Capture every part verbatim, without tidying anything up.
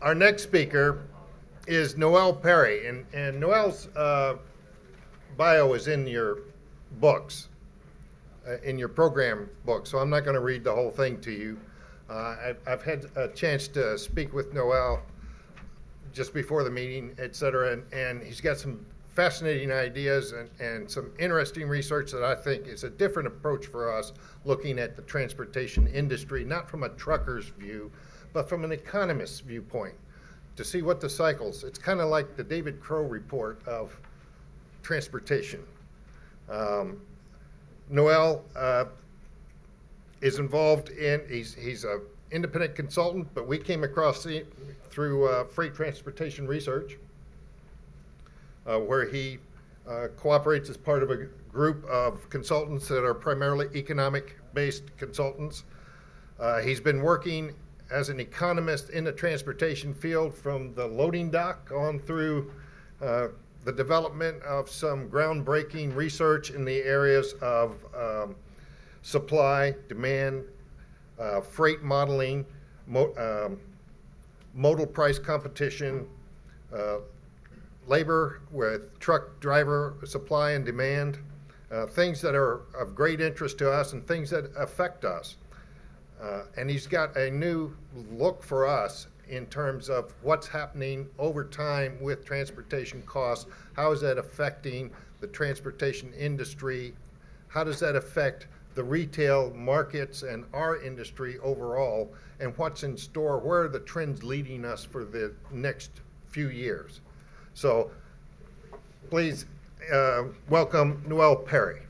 our next speaker is Noel Perry, and, and Noel's uh, bio is in your books, uh, in your program book, so I'm not going to read the whole thing to you. Uh, I've, I've had a chance to speak with Noel just before the meeting, et cetera, and, and he's got some fascinating ideas and, and some interesting research that I think is a different approach for us looking at the transportation industry, not from a trucker's view, but from an economist's viewpoint, to see what the cycles, it's kind of like the David Crow report of transportation. Um, Noel uh, is involved in, he's, he's an independent consultant, but we came across the, through uh, Freight Transportation Research, uh, where he uh, cooperates as part of a group of consultants that are primarily economic-based consultants. Uh, he's been working as an economist in the transportation field from the loading dock on through uh, the development of some groundbreaking research in the areas of um, supply, demand, uh, freight modeling, mo- um, modal price competition, uh, labor with truck driver supply and demand, uh, things that are of great interest to us and things that affect us. Uh, and he's got a new look for us in terms of what's happening over time with transportation costs. How is that affecting the transportation industry? How does that affect the retail markets and our industry overall? And what's in store? Where are the trends leading us for the next few years? So please uh, welcome Noel Perry.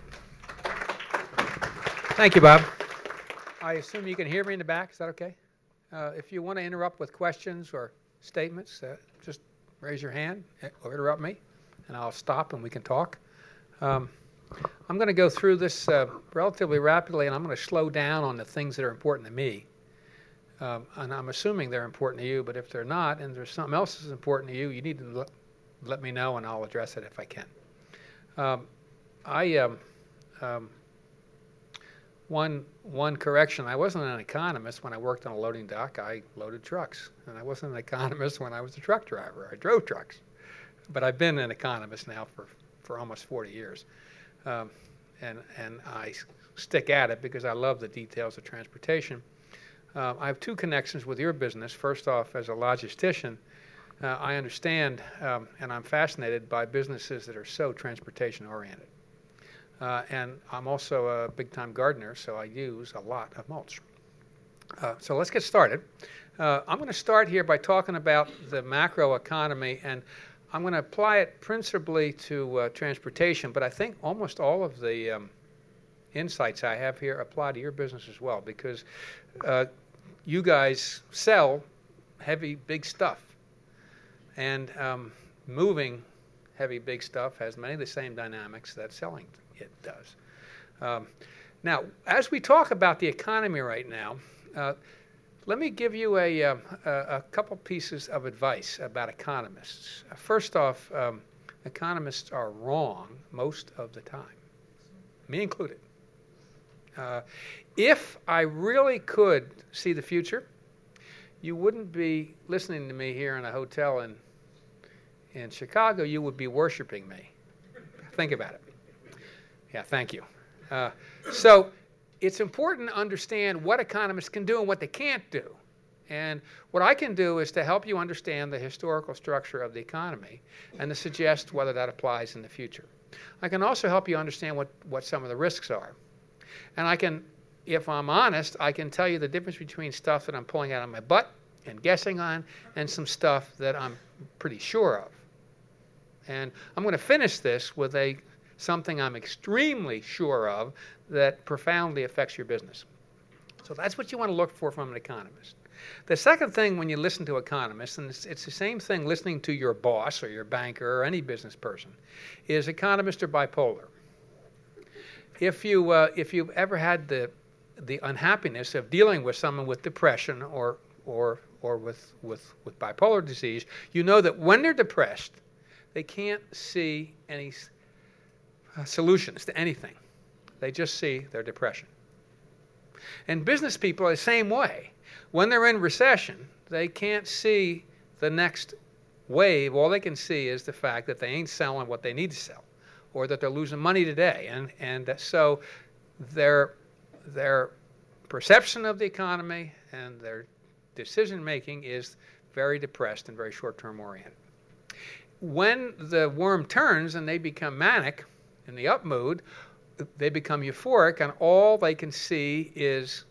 Thank you, Bob. I assume you can hear me in the back. Is that okay? Uh, if you want to interrupt with questions or statements, uh, just raise your hand or interrupt me, and I'll stop and we can talk. Um, I'm going to go through this uh, relatively rapidly, and I'm going to slow down on the things that are important to me. Um, and I'm assuming they're important to you, but if they're not, and there's something else that's important to you, you need to l- let me know, and I'll address it if I can. Um, I um, um, one one correction: I wasn't an economist when I worked on a loading dock. I loaded trucks, and I wasn't an economist when I was a truck driver. I drove trucks, but I've been an economist now for, for almost forty years, um, and and I stick at it because I love the details of transportation. Uh, I have two connections with your business. First off, as a logistician, uh, I understand um, and I'm fascinated by businesses that are so transportation oriented. Uh, and I'm also a big-time gardener, so I use a lot of mulch. Uh, so let's get started. Uh, I'm going to start here by talking about the macro economy, and I'm going to apply it principally to uh, transportation, but I think almost all of the um, insights I have here apply to your business as well, because uh, you guys sell heavy, big stuff, and um, moving heavy, big stuff has many of the same dynamics that selling it does. Um, now, as we talk about the economy right now, uh, let me give you a, uh, a, a couple pieces of advice about economists. Uh, first off, um, economists are wrong most of the time, me included. Uh, if I really could see the future, you wouldn't be listening to me here in a hotel in in Chicago. You would be worshiping me. Think about it. Yeah, thank you. Uh, so it's important to understand what economists can do and what they can't do. And what I can do is to help you understand the historical structure of the economy and to suggest whether that applies in the future. I can also help you understand what, what some of the risks are. And I can, if I'm honest, I can tell you the difference between stuff that I'm pulling out of my butt and guessing on and some stuff that I'm pretty sure of. And I'm going to finish this with a something I'm extremely sure of that profoundly affects your business. So that's what you want to look for from an economist. The second thing when you listen to economists, and it's, it's the same thing listening to your boss or your banker or any business person, is economists are bipolar. If you uh, if you've ever had the the unhappiness of dealing with someone with depression or or or with with with bipolar disease, you know that when they're depressed, they can't see any uh, solutions to anything. They just see their depression. And business people are the same way. When they're in recession, they can't see the next wave, all they can see is the fact that they ain't selling what they need to sell, or that they're losing money today. And, and so their, their perception of the economy and their decision-making is very depressed and very short-term oriented. When the worm turns and they become manic in the up mood, they become euphoric, and all they can see is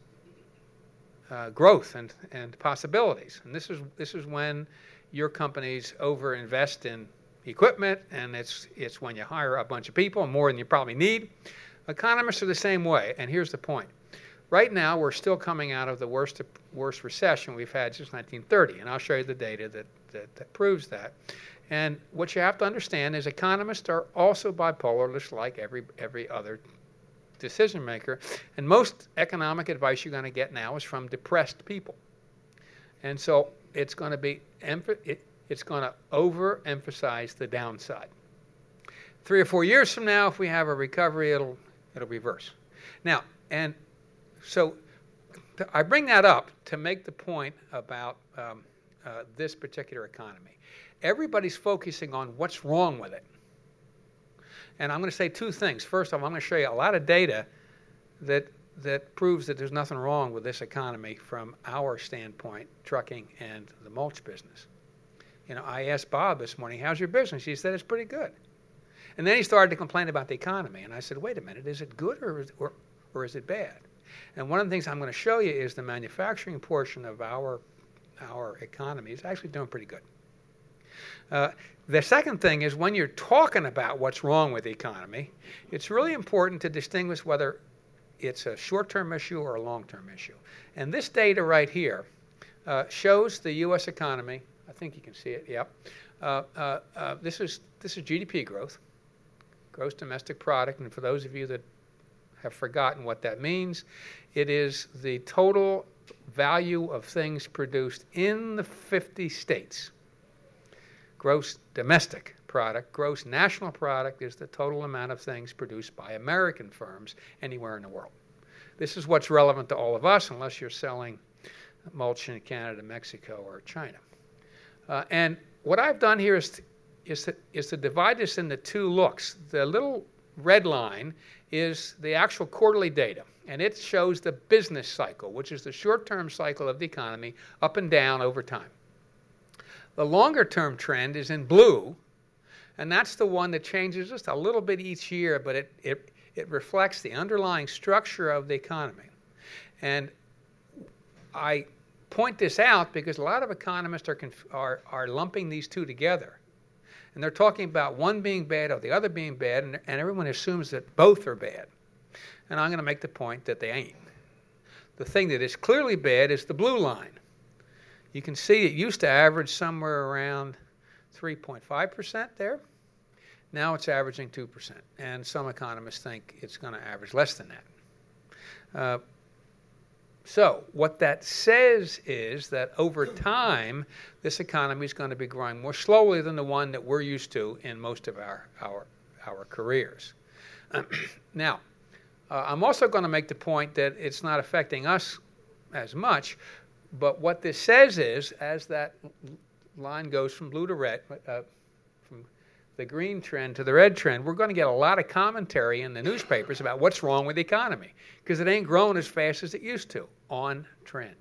uh, growth and, and possibilities. And this is, this is when your companies overinvest in equipment, and it's, it's when you hire a bunch of people, more than you probably need. Economists are the same way, and here's the point. Right now, we're still coming out of the worst, worst recession we've had since nineteen thirty, and I'll show you the data that, that, that proves that. And what you have to understand is economists are also bipolar, just like every, every other decision maker. And most economic advice you're going to get now is from depressed people. And so it's going to be, it, it's going to overemphasize the downside. Three or four years from now, if we have a recovery, it'll, it'll reverse. Now, and so I bring that up to make the point about um, uh, this particular economy. Everybody's focusing on what's wrong with it. And I'm going to say two things. First off, I'm going to show you a lot of data that that proves that there's nothing wrong with this economy from our standpoint, trucking and the mulch business. You know, I asked Bob this morning, how's your business? He said, it's pretty good. And then he started to complain about the economy. And I said, wait a minute, is it good or is, or, or is it bad? And one of the things I'm going to show you is the manufacturing portion of our, our economy is actually doing pretty good. Uh, the second thing is when you're talking about what's wrong with the economy, it's really important to distinguish whether it's a short-term issue or a long-term issue. And this data right here uh, shows the U S economy. I think you can see it, yep. Uh, uh, uh, this is, this is G D P growth, gross domestic product. And for those of you that have forgotten what that means, it is the total value of things produced in the fifty states. Gross domestic product, gross national product is the total amount of things produced by American firms anywhere in the world. This is what's relevant to all of us, unless you're selling mulch in Canada, Mexico, or China. Uh, and what I've done here is to, is, to, is to divide this into two looks. The little red line is the actual quarterly data, and it shows the business cycle, which is the short-term cycle of the economy, up and down over time. The longer-term trend is in blue, and that's the one that changes just a little bit each year, but it, it, it reflects the underlying structure of the economy. And I point this out because a lot of economists are, conf- are, are lumping these two together. And they're talking about one being bad or the other being bad, and, and everyone assumes that both are bad. And I'm going to make the point that they ain't. The thing that is clearly bad is the blue line. You can see it used to average somewhere around three point five percent there. Now it's averaging two percent. And some economists think it's going to average less than that. Uh, so what that says is that over time, this economy is going to be growing more slowly than the one that we're used to in most of our, our, our careers. Now, uh, I'm also going to make the point that it's not affecting us as much. But what this says is, as that line goes from blue to red, uh, from the green trend to the red trend, we're going to get a lot of commentary in the newspapers about what's wrong with the economy, because it ain't growing as fast as it used to, on trend.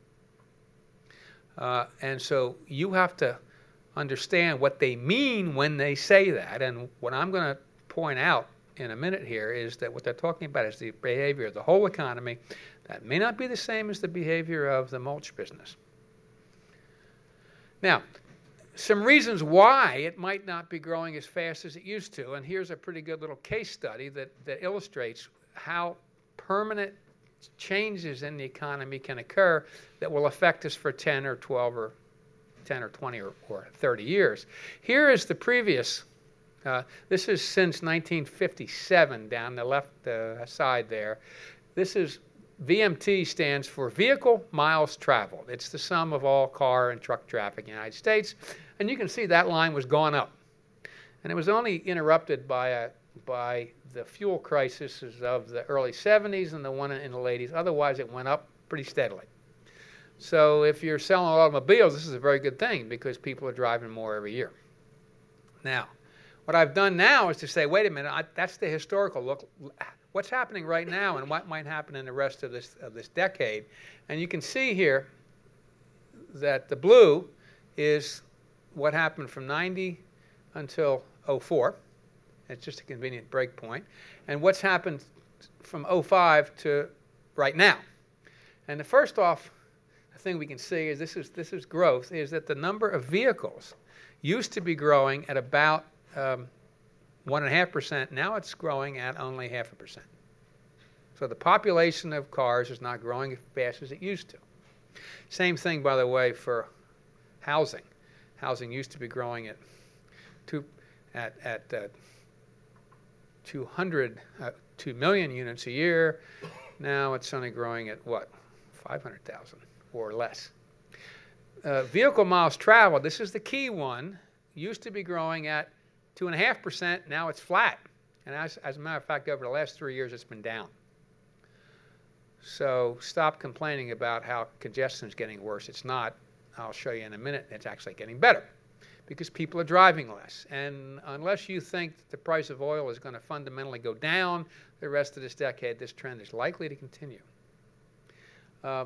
Uh, and so you have to understand what they mean when they say that. And what I'm going to point out in a minute here is that what they're talking about is the behavior of the whole economy. That may not be the same as the behavior of the mulch business. Now, some reasons why it might not be growing as fast as it used to, and here's a pretty good little case study that, that illustrates how permanent changes in the economy can occur that will affect us for ten or twelve or ten or twenty or, or thirty years. Here is the previous, uh, this is since nineteen fifty-seven down the left uh, side there. This is V M T stands for Vehicle Miles Traveled. It's the sum of all car and truck traffic in the United States. And you can see that line was gone up. And it was only interrupted by, a, by the fuel crises of the early seventies and the one in the late eighties. Otherwise, it went up pretty steadily. So if you're selling automobiles, this is a very good thing because people are driving more every year. Now, what I've done now is to say, wait a minute, I, that's the historical look. What's happening right now and what might happen in the rest of this of this decade? And you can see here that the blue is what happened from ninety until oh four. It's just a convenient break point. And what's happened from oh five to right now. And the first off thing we can see is this is this is growth, is that the number of vehicles used to be growing at about um, one and a half percent. Now it's growing at only half a percent. So the population of cars is not growing as fast as it used to. Same thing, by the way, for housing. Housing used to be growing at two at at uh, two hundred uh, two million units a year. Now it's only growing at what, five hundred thousand or less. Uh, vehicle miles traveled, this is the key one, used to be growing at two and a half percent. Now it's flat, and as, as a matter of fact, over the last three years, it's been down. So stop complaining about how congestion is getting worse. It's not. I'll show you in a minute. It's actually getting better because people are driving less. And unless you think that the price of oil is going to fundamentally go down the rest of this decade, this trend is likely to continue. Uh,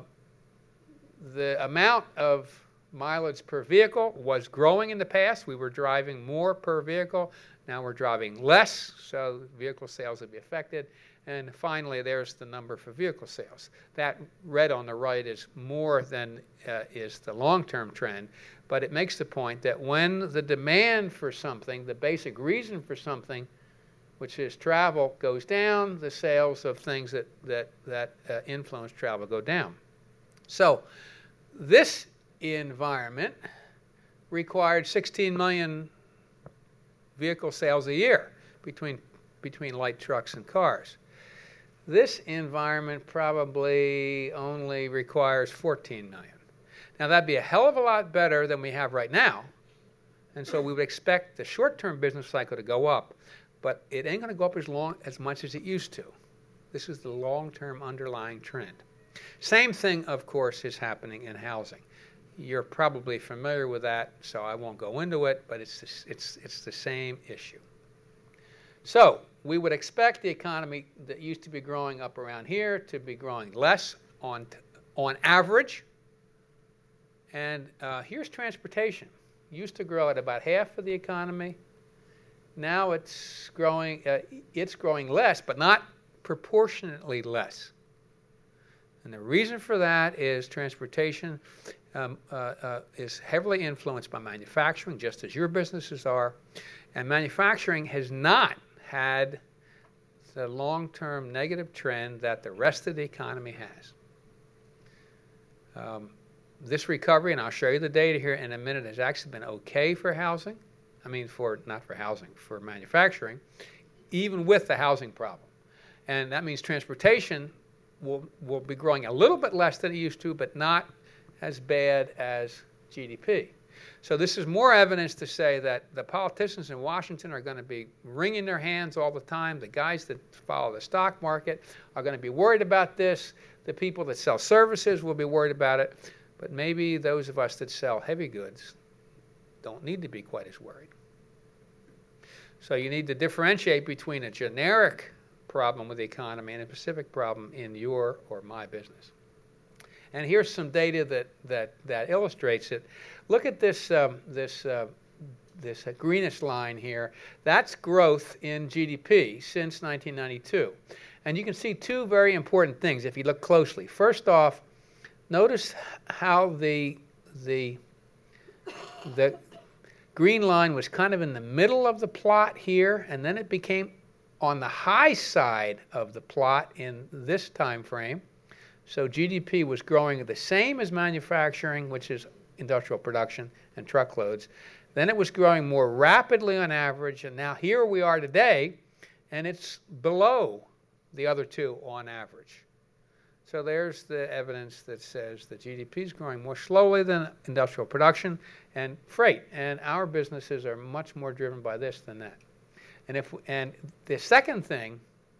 the amount of mileage per vehicle was growing in the past. We were driving more per vehicle. Now we're driving less, so vehicle sales will be affected. And finally, there's the number for vehicle sales. That red on the right is more than uh, is the long-term trend, but it makes the point that when the demand for something, the basic reason for something, which is travel, goes down, the sales of things that, that, that uh, influence travel go down. So this environment required sixteen million vehicle sales a year between, between light trucks and cars. This environment probably only requires fourteen million. Now that'd be a hell of a lot better than we have right now. And so we would expect the short-term business cycle to go up, but it ain't going to go up as long as much as it used to. This is the long-term underlying trend. Same thing, of course, is happening in housing. You're probably familiar with that, so I won't go into it, but it's the, it's it's the same issue. So we would expect the economy that used to be growing up around here to be growing less on on average. And uh, here's transportation. Used to grow at about half of the economy. Now it's growing. Uh, it's growing less, but not proportionately less. And the reason for that is transportation um, uh, uh, is heavily influenced by manufacturing, just as your businesses are. And manufacturing has not had the long-term negative trend that the rest of the economy has. Um, this recovery, and I'll show you the data here in a minute, has actually been okay for housing. I mean, for not for housing, for manufacturing, even with the housing problem. And that means transportation will will be growing a little bit less than it used to, but not as bad as G D P. So this is more evidence to say that the politicians in Washington are going to be wringing their hands all the time. The guys that follow the stock market are going to be worried about this. The people that sell services will be worried about it. But maybe those of us that sell heavy goods don't need to be quite as worried. So you need to differentiate between a generic problem with the economy and a specific problem in your or my business. And here's some data that that that illustrates it. Look at this um, this uh, this uh, greenish line here. That's growth in G D P since nineteen ninety-two, and you can see two very important things if you look closely. First off, notice how the the the green line was kind of in the middle of the plot here, and then it became on the high side of the plot in this time frame. So G D P was growing the same as manufacturing, which is industrial production and truckloads. Then it was growing more rapidly on average, and now here we are today, and it's below the other two on average. So there's the evidence that says that G D P is growing more slowly than industrial production and freight, and our businesses are much more driven by this than that. And if and the second thing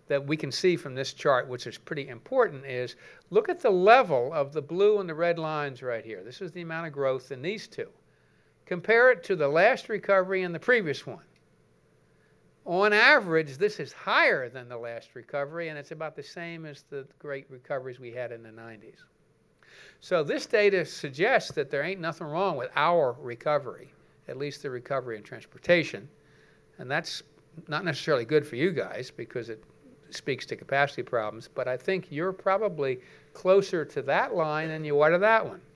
that we can see from this chart, which is pretty important, is look at the level of the blue and the red lines right here. This is the amount of growth in these two. Compare it to the last recovery and the previous one. On average, this is higher than the last recovery, and it's about the same as the great recoveries we had in the nineties. So this data suggests that there ain't nothing wrong with our recovery, at least the recovery in transportation. And that's not necessarily good for you guys because it speaks to capacity problems, but I think you're probably closer to that line than you are to that one.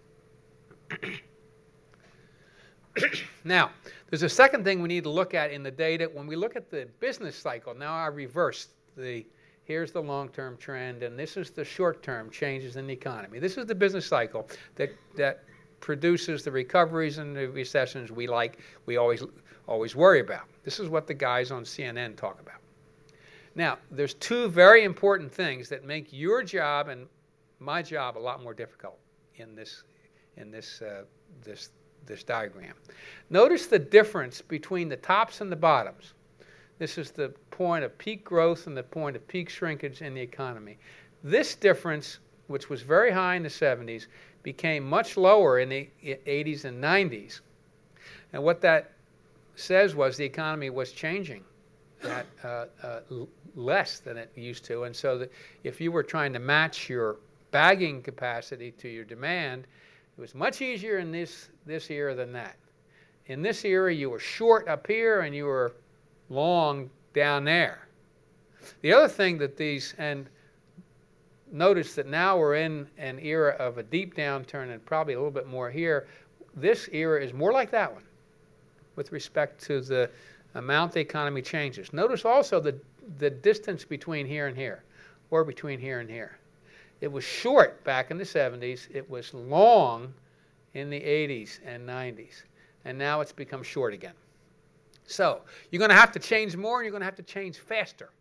Now, there's a second thing we need to look at in the data. When we look at the business cycle, now I reversed the, here's the long-term trend, and this is the short-term changes in the economy. This is the business cycle that, that produces the recoveries and the recessions we like, we always, always worry about. This is what the guys on C N N talk about. Now, there's two very important things that make your job and my job a lot more difficult in this, in this, uh, this this diagram. Notice the difference between the tops and the bottoms. This is the point of peak growth and the point of peak shrinkage in the economy. This difference, which was very high in the seventies, became much lower in the eighties and nineties. And what that says was the economy was changing at uh, uh, less than it used to. And so that if you were trying to match your bagging capacity to your demand, it was much easier in this, this era than that. In this era, you were short up here and you were long down there. The other thing that these, and notice that now we're in an era of a deep downturn and probably a little bit more here. This era is more like that one with respect to the amount the economy changes. Notice also the, the distance between here and here, or between here and here. It was short back in the seventies. It was long in the eighties and nineties. And now it's become short again. So you're going to have to change more and you're going to have to change faster.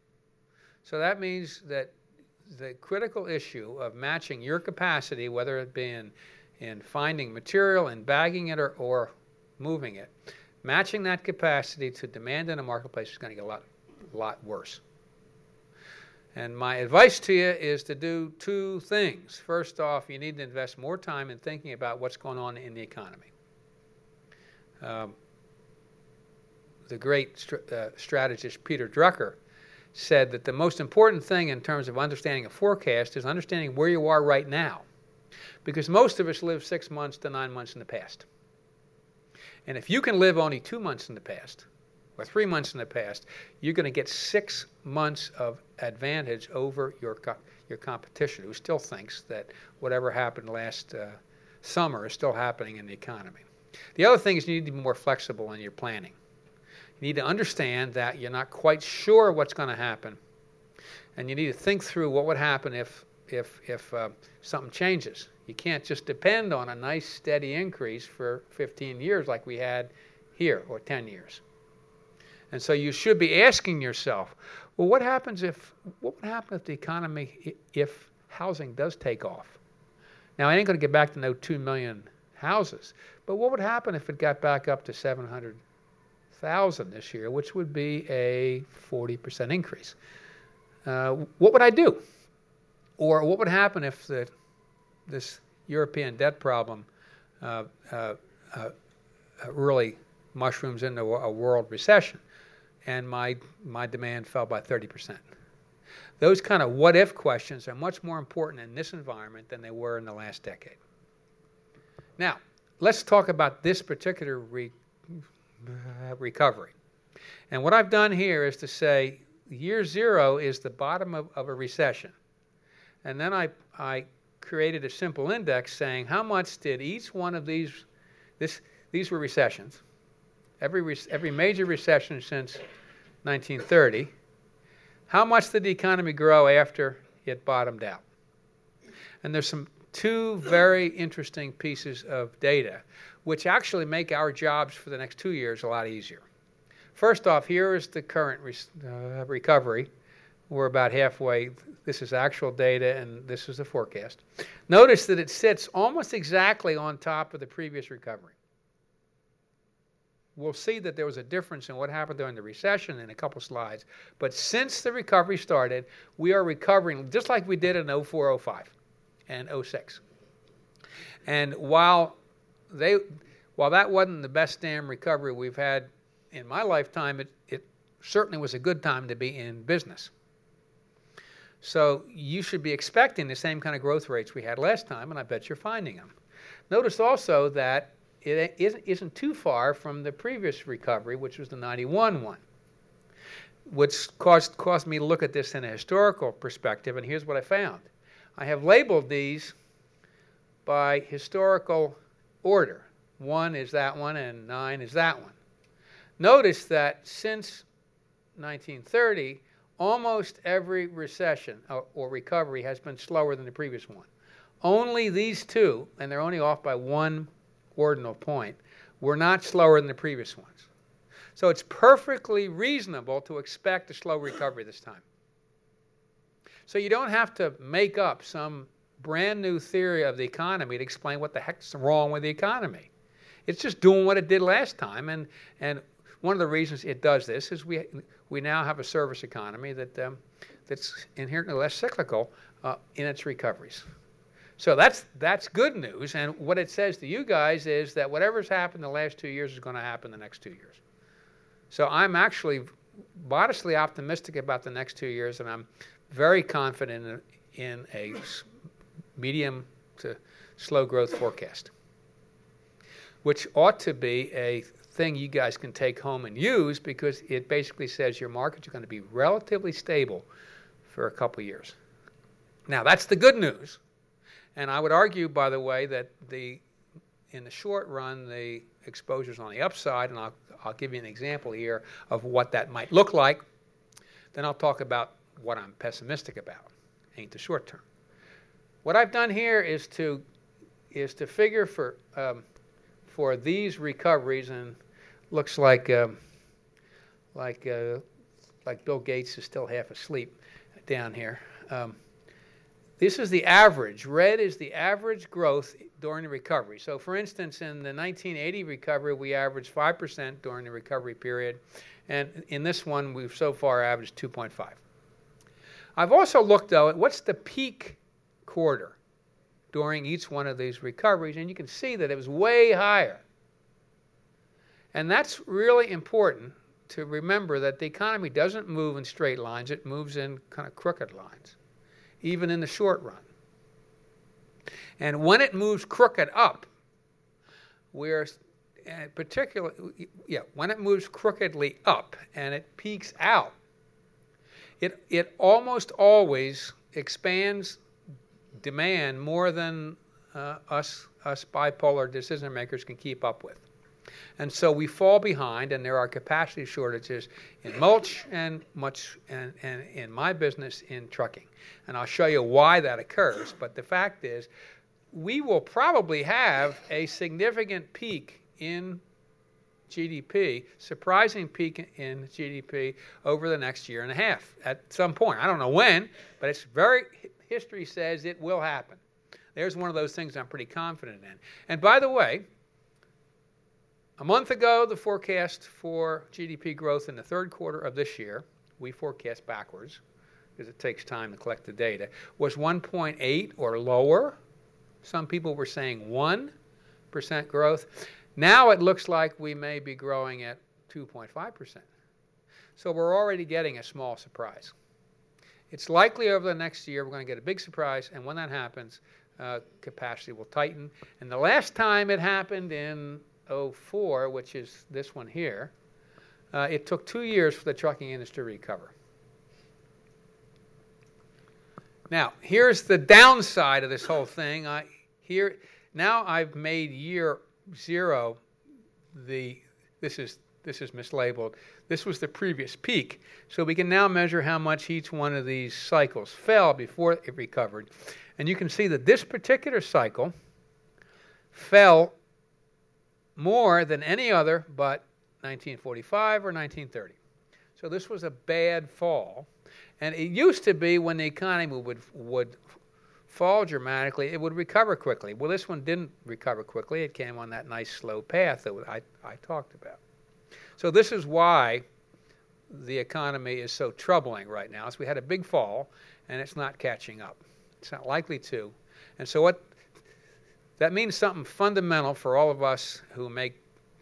So that means that the critical issue of matching your capacity, whether it be in, in finding material and bagging it or, or moving it, matching that capacity to demand in a marketplace is going to get a lot, lot worse. And my advice to you is to do two things. First off, you need to invest more time in thinking about what's going on in the economy. Um, the great st- uh, strategist Peter Drucker said that the most important thing in terms of understanding a forecast is understanding where you are right now. Because most of us live six months to nine months in the past. And if you can live only two months in the past, or three months in the past, you're going to get six months of advantage over your co- your competition, who still thinks that whatever happened last uh, summer is still happening in the economy. The other thing is you need to be more flexible in your planning. You need to understand that you're not quite sure what's going to happen, and you need to think through what would happen if if if uh, something changes. You can't just depend on a nice steady increase for fifteen years like we had here, or ten years. And so you should be asking yourself, well, what happens if, what would happen if the economy, if housing does take off? Now, I ain't going to get back to no two million houses, but what would happen if it got back up to seven hundred thousand this year, which would be a forty percent increase? Uh, what would I do? Or what would happen if the, this European debt problem uh, uh, uh, really mushrooms into a world recession, and my my demand fell by thirty percent. Those kind of what-if questions are much more important in this environment than they were in the last decade. Now, let's talk about this particular re- uh, recovery. And what I've done here is to say year zero is the bottom of, of a recession. And then I, I created a simple index saying how much did each one of these, this, these were recessions, every, every major recession since nineteen thirty, how much did the economy grow after it bottomed out? And there's some two very interesting pieces of data which actually make our jobs for the next two years a lot easier. First off, here is the current re- uh, recovery. We're about halfway. This is actual data, and this is the forecast. Notice that it sits almost exactly on top of the previous recovery. we'll see that there was a difference in what happened during the recession in a couple slides. But since the recovery started, we are recovering just like we did in oh four, oh five, and oh six. And while they, while that wasn't the best damn recovery we've had in my lifetime, it, it certainly was a good time to be in business. So you should be expecting the same kind of growth rates we had last time, and I bet you're finding them. Notice also that it isn't too far from the previous recovery, which was the ninety-one one, which caused, caused me to look at this in a historical perspective, and here's what I found. I have labeled these by historical order. One is that one, and nine is that one. Notice that since nineteen thirty, almost every recession or recovery has been slower than the previous one. Only these two, and they're only off by one ordinal point, were not slower than the previous ones. So it's perfectly reasonable to expect a slow recovery this time. So you don't have to make up some brand new theory of the economy to explain what the heck's wrong with the economy. It's just doing what it did last time, and and one of the reasons it does this is we we now have a service economy that um, that's inherently less cyclical uh, in its recoveries. So that's that's good news, and what it says to you guys is that whatever's happened the last two years is going to happen the next two years. So I'm actually modestly optimistic about the next two years, and I'm very confident in, in a medium to slow growth forecast, which ought to be a thing you guys can take home and use, because it basically says your markets are going to be relatively stable for a couple years. Now, that's the good news. And I would argue, by the way, that the in the short run, the exposure's on the upside, and I'll, I'll give you an example here of what that might look like. Then I'll talk about what I'm pessimistic about, ain't the short term. What I've done here is to is to figure for um, for these recoveries, and looks like um, like uh, like Bill Gates is still half asleep down here. Um, This is the average. Red is the average growth during the recovery. So, for instance, in the nineteen eighty recovery, we averaged five percent during the recovery period. And in this one, we've so far averaged two point five. I've also looked, though, at what's the peak quarter during each one of these recoveries. And you can see that it was way higher. And that's really important to remember, that the economy doesn't move in straight lines. It moves in kind of crooked lines, even in the short run. And when it moves crooked up, we're particularly, yeah, when it moves crookedly up and it peaks out, it it almost always expands demand more than uh, us us bipolar decision makers can keep up with. And so we fall behind, and there are capacity shortages in mulch and much, and, and in my business in trucking. And I'll show you why that occurs. But the fact is, we will probably have a significant peak in G D P, surprising peak in G D P over the next year and a half at some point. I don't know when, but it's very, history says it will happen. There's one of those things I'm pretty confident in. And by the way, a month ago, the forecast for G D P growth in the third quarter of this year, we forecast backwards because it takes time to collect the data, was one point eight or lower. Some people were saying one percent growth. Now it looks like we may be growing at two point five percent. So we're already getting a small surprise. It's likely over the next year we're going to get a big surprise, and when that happens, uh, capacity will tighten. And the last time it happened in oh four, which is this one here, uh, it took two years for the trucking industry to recover. Now, here's the downside of this whole thing. I, here, now I've made year zero the, this is, this is mislabeled. This was the previous peak. So we can now measure how much each one of these cycles fell before it recovered. And you can see that this particular cycle fell more than any other but nineteen forty-five or nineteen thirty. So this was a bad fall. And it used to be when the economy would would fall dramatically, it would recover quickly. Well, this one didn't recover quickly. It came on that nice slow path that I, I talked about. So this is why the economy is so troubling right now. So we had a big fall, and it's not catching up. It's not likely to. And so what that means something fundamental for all of us who make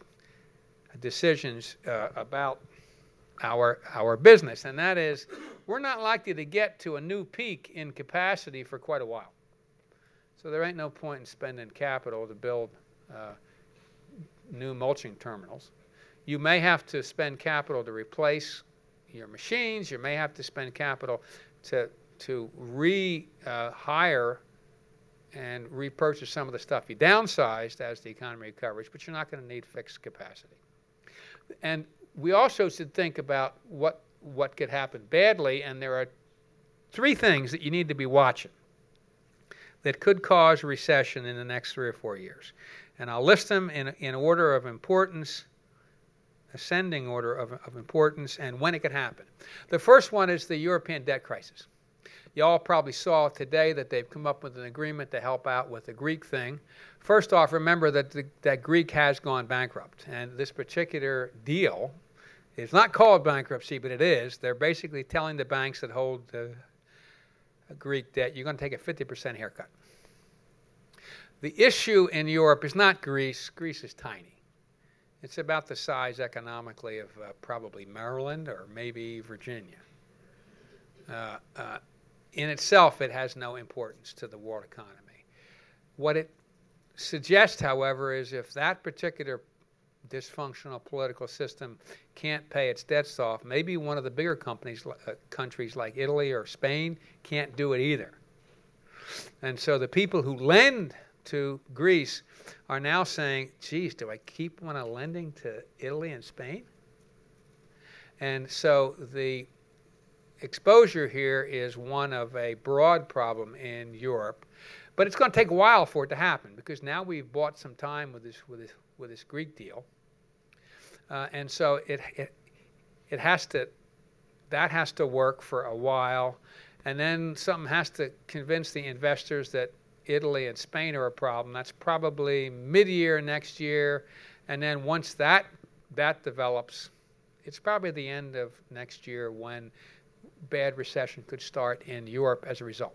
decisions uh, about our our business, and that is we're not likely to get to a new peak in capacity for quite a while. So there ain't no point in spending capital to build uh, new mulching terminals. You may have to spend capital to replace your machines. You may have to spend capital to to re-hire uh, and repurchase some of the stuff you downsized as the economy recovers, but you're not going to need fixed capacity. And we also should think about what what could happen badly, and there are three things that you need to be watching that could cause recession in the next three or four years. And I'll list them in, in order of importance, ascending order of, of importance, and when it could happen. The first one is the European debt crisis. You all probably saw today that they've come up with an agreement to help out with the Greek thing. First off, remember that the, that Greek has gone bankrupt, and this particular deal is not called bankruptcy, but it is. They're basically telling the banks that hold the Greek debt, you're going to take a fifty percent haircut. The issue in Europe is not Greece. Greece is tiny. It's about the size economically of uh, probably Maryland or maybe Virginia. Uh, uh, in itself, it has no importance to the world economy. What it suggests, however, is if that particular dysfunctional political system can't pay its debts off, maybe one of the bigger companies, uh, countries like Italy or Spain can't do it either. And so the people who lend to Greece are now saying, geez, do I keep on lending to Italy and Spain? And so the exposure here is one of a broad problem in Europe, but it's going to take a while for it to happen because now we've bought some time with this with this with this Greek deal, uh, and so it it it has to that has to work for a while, and then something has to convince the investors that Italy and Spain are a problem. That's probably mid-year next year, and then once that that develops, it's probably the end of next year when bad recession could start in Europe as a result.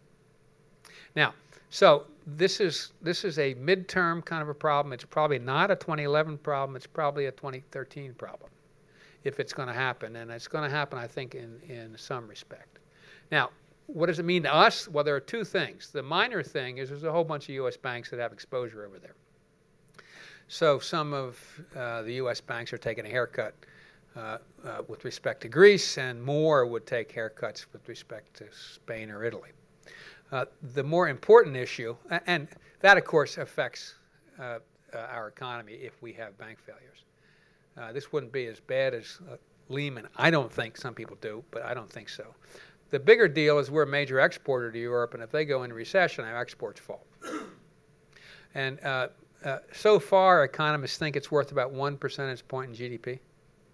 Now, so this is this is a midterm kind of a problem. It's probably not a twenty eleven problem. It's probably a twenty thirteen problem, if it's going to happen, and it's going to happen, I think, in in some respect. Now, what does it mean to us? Well, there are two things. The minor thing is there's a whole bunch of U S banks that have exposure over there. So some of uh, the U S banks are taking a haircut uh, uh, with respect to Greece, and more would take haircuts with respect to Spain or Italy. Uh, the more important issue, and that, of course, affects uh, uh, our economy if we have bank failures. Uh, this wouldn't be as bad as uh, Lehman. I don't think. Some people do, but I don't think so. The bigger deal is we're a major exporter to Europe, and if they go into recession, our exports fall. And uh, uh, so far, economists think it's worth about one percentage point in G D P.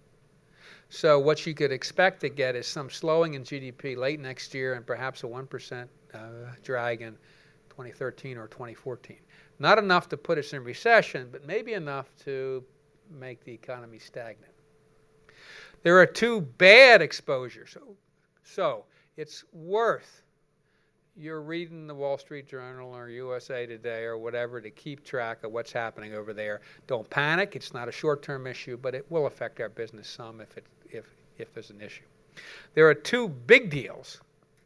So what you could expect to get is some slowing in G D P late next year and perhaps a one percent uh, drag in twenty thirteen or twenty fourteen. Not enough to put us in recession, but maybe enough to make the economy stagnant. There are two bad exposures. So, so it's worth you're reading the Wall Street Journal or U S A Today or whatever to keep track of what's happening over there. Don't panic. It's not a short-term issue, but it will affect our business some if it if if there's an issue. There are two big deals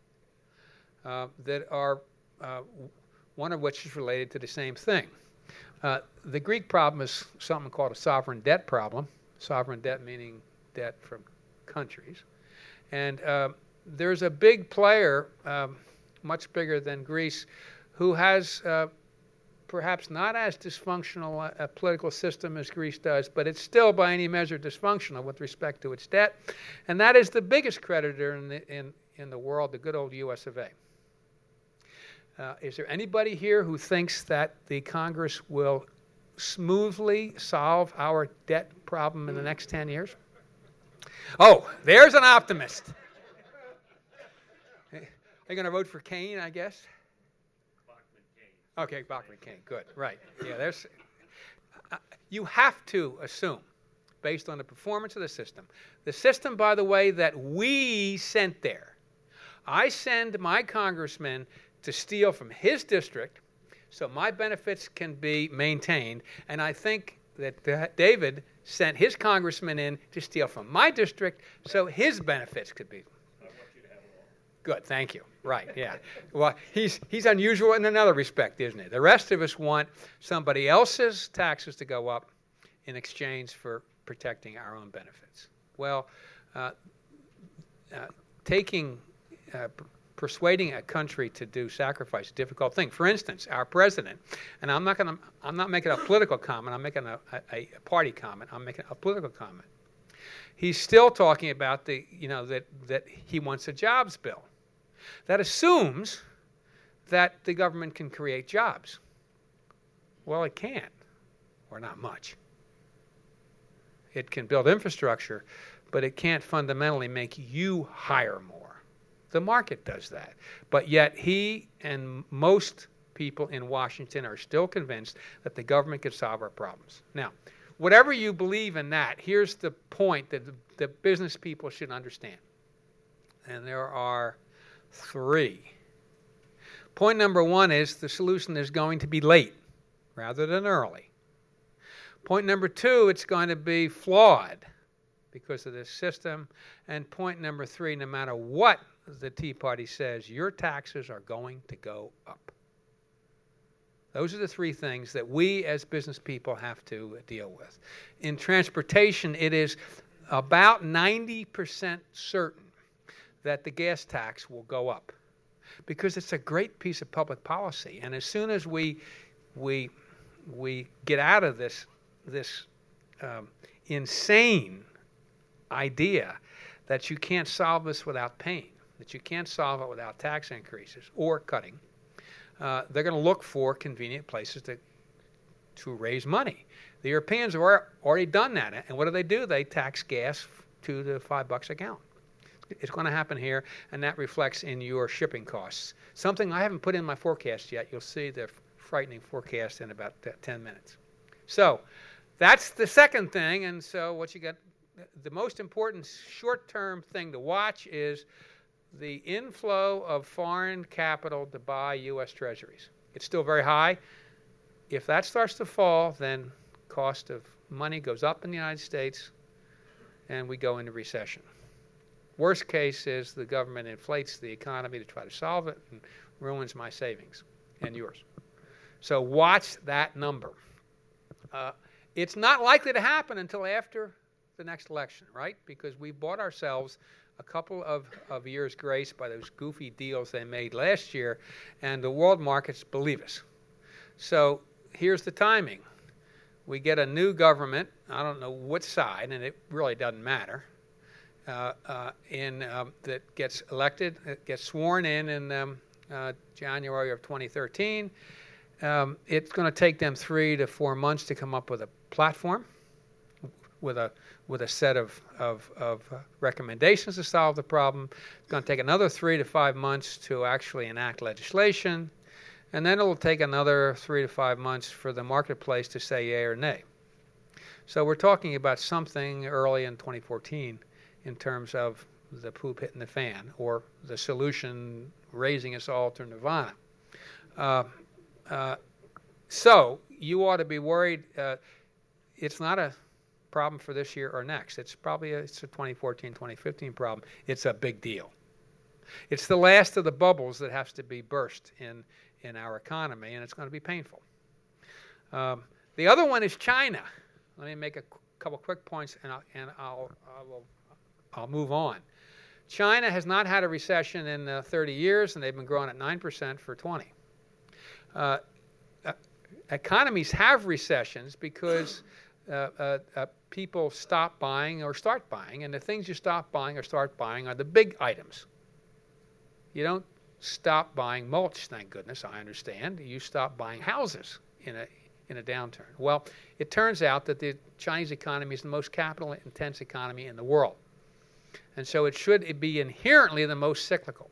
uh, that are uh, one of which is related to the same thing. Uh, the Greek problem is something called a sovereign debt problem. Sovereign debt meaning debt from countries, and uh, there's a big player. Um, much bigger than Greece, who has uh, perhaps not as dysfunctional a, a political system as Greece does, but it's still by any measure dysfunctional with respect to its debt. And that is the biggest creditor in the, in, in the world, the good old U S of A. Uh, is there anybody here who thinks that the Congress will smoothly solve our debt problem in the next ten years? Oh, there's an optimist. Are you going to vote for Kane, I guess? Bachman-Kane. Okay, Bachman-Kane. Good. Right. Yeah. There's. Uh, you have to assume, based on the performance of the system. The system, by the way, that we sent there. I send my congressman to steal from his district so my benefits can be maintained, and I think that David sent his congressman in to steal from my district so his benefits could be. I want you to have it all. Good, thank you. Right, yeah. Well, he's he's unusual in another respect, isn't he? The rest of us want somebody else's taxes to go up in exchange for protecting our own benefits. Well, uh, uh, taking, uh, p- persuading a country to do sacrifice is a difficult thing. For instance, our president, and I'm not going to, I'm not making a political comment. I'm making a, a, a party comment. I'm making a political comment. He's still talking about the, you know, that that he wants a jobs bill. That assumes that the government can create jobs. Well, it can't, or not much. It can build infrastructure, but it can't fundamentally make you hire more. The market does that. But yet he and most people in Washington are still convinced that the government can solve our problems. Now, whatever you believe in that, here's the point that the, the business people should understand. And there are three. Point number one is the solution is going to be late rather than early. Point number two, it's going to be flawed because of this system. And point number three, no matter what the Tea Party says, your taxes are going to go up. Those are the three things that we as business people have to deal with. In transportation, it is about ninety percent certain that the gas tax will go up because it's a great piece of public policy. And as soon as we we we get out of this this um, insane idea that you can't solve this without pain, that you can't solve it without tax increases or cutting, uh, they're going to look for convenient places to to raise money. The Europeans have already done that, and what do they do? They tax gas two to five bucks a gallon. It's going to happen here, and that reflects in your shipping costs. Something I haven't put in my forecast yet. You'll see the frightening forecast in about ten minutes. So that's the second thing, and so what you got, the most important short-term thing to watch is the inflow of foreign capital to buy U S Treasuries. It's still very high. If that starts to fall, then cost of money goes up in the United States, and we go into recession. Worst case is the government inflates the economy to try to solve it and ruins my savings and yours. So watch that number. Uh, it's not likely to happen until after the next election, right? Because we bought ourselves a couple of, of years' grace by those goofy deals they made last year, and the world markets believe us. So here's the timing. We get a new government, I don't know what side, and it really doesn't matter, uh, uh, in, um, that gets elected, it gets sworn in in um, uh, January of twenty thirteen. Um, it's going to take them three to four months to come up with a platform, with a with a set of, of, of uh, recommendations to solve the problem. It's going to take another three to five months to actually enact legislation. And then it'll take another three to five months for the marketplace to say yay or nay. So we're talking about something early in twenty fourteen in terms of the poop hitting the fan, or the solution raising us all to nirvana. Uh, uh, so you ought to be worried. Uh, it's not a problem for this year or next. It's probably a, it's a twenty fourteen, twenty fifteen problem. It's a big deal. It's the last of the bubbles that has to be burst in, in our economy, and it's going to be painful. Um, the other one is China. Let me make a qu- couple quick points, and I'll, and I'll, I will, I'll move on. China has not had a recession in uh, thirty years, and they've been growing at nine percent for twenty. Uh, uh, economies have recessions because uh, uh, uh, people stop buying or start buying, and the things you stop buying or start buying are the big items. You don't stop buying mulch, thank goodness, I understand. You stop buying houses in a in a downturn. Well, it turns out that the Chinese economy is the most capital-intense economy in the world. And so it should be inherently the most cyclical.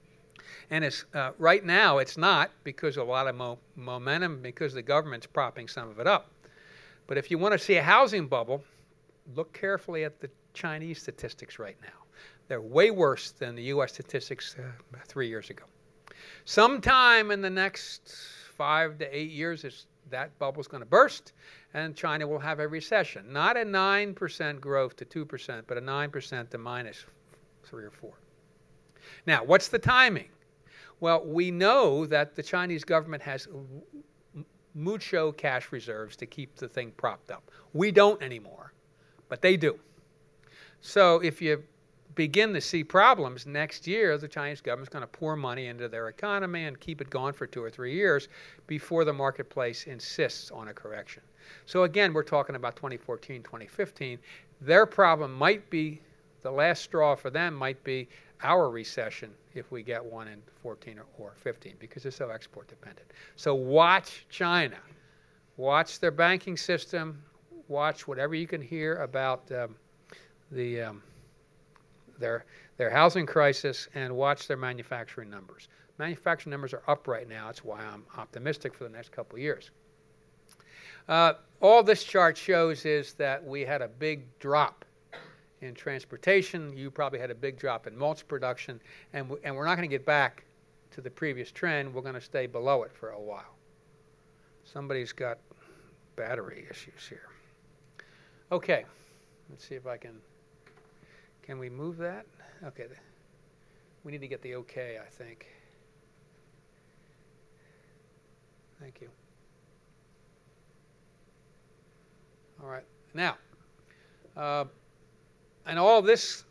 And it's uh, right now it's not, because of a lot of mo- momentum, because the government's propping some of it up. But if you want to see a housing bubble, look carefully at the Chinese statistics right now. They're way worse than the U S statistics uh, three years ago. Sometime in the next five to eight years, is that bubble's going to burst, and China will have a recession. Not a nine percent growth to two percent, but a nine percent to minus three or four. Now, what's the timing? Well, we know that the Chinese government has mucho cash reserves to keep the thing propped up. We don't anymore, but they do. So if you begin to see problems next year, the Chinese government's going to pour money into their economy and keep it going for two or three years before the marketplace insists on a correction. So again, we're talking about twenty fourteen, twenty fifteen. Their problem might be, the last straw for them might be our recession if we get one in fourteen or, or fifteen, because it's so export dependent. So watch China. Watch their banking system. Watch whatever you can hear about um, the um, their their housing crisis, and watch their manufacturing numbers. Manufacturing numbers are up right now. That's why I'm optimistic for the next couple of years. Uh, all this chart shows is that we had a big drop in transportation. You probably had a big drop in mulch production, and, w- and we're not going to get back to the previous trend. We're going to stay below it for a while. Somebody's got battery issues here. Okay, let's see if I can, can we move that? Okay, we need to get the okay, I think. Thank you. All right, now, uh, and all this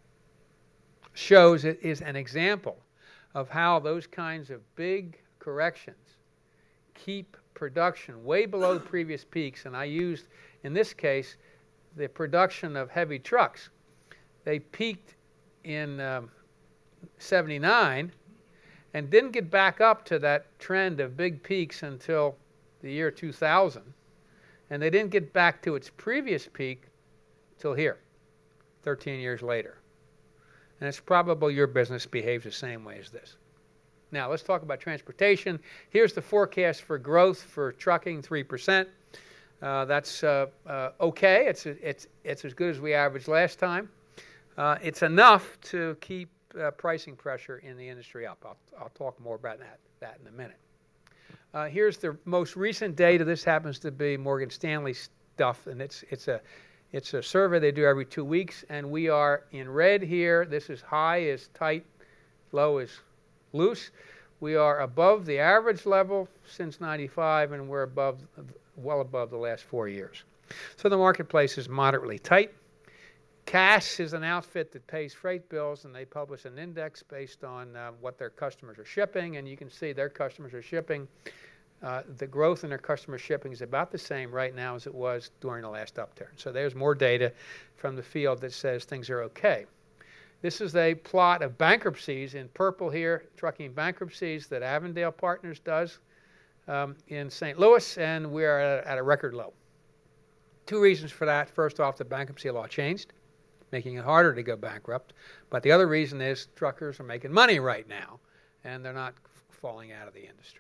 shows it is an example of how those kinds of big corrections keep production way below the previous peaks. And I used, in this case, the production of heavy trucks. They peaked in um, seventy-nine and didn't get back up to that trend of big peaks until the year two thousand. And they didn't get back to its previous peak till here, thirteen years later. And it's probable your business behaves the same way as this. Now, let's talk about transportation. Here's the forecast for growth for trucking, three percent. Uh, that's uh, uh, okay. It's, it's, it's as good as we averaged last time. Uh, it's enough to keep uh, pricing pressure in the industry up. I'll, I'll talk more about that, that in a minute. Uh, here's the most recent data. This happens to be Morgan Stanley stuff, and it's, it's, a, it's a survey they do every two weeks, and we are in red here. This is high is tight, low is loose. We are above the average level since ninety-five, and we're above, well above the last four years. So the marketplace is moderately tight. Cass is an outfit that pays freight bills, and they publish an index based on uh, what their customers are shipping, and you can see their customers are shipping. Uh, the growth in their customer shipping is about the same right now as it was during the last upturn. So there's more data from the field that says things are okay. This is a plot of bankruptcies in purple here, trucking bankruptcies that Avondale Partners does um, in Saint Louis, and we are at, at a record low. Two reasons for that. First off, the bankruptcy law changed, making it harder to go bankrupt. But the other reason is truckers are making money right now, and they're not f- falling out of the industry.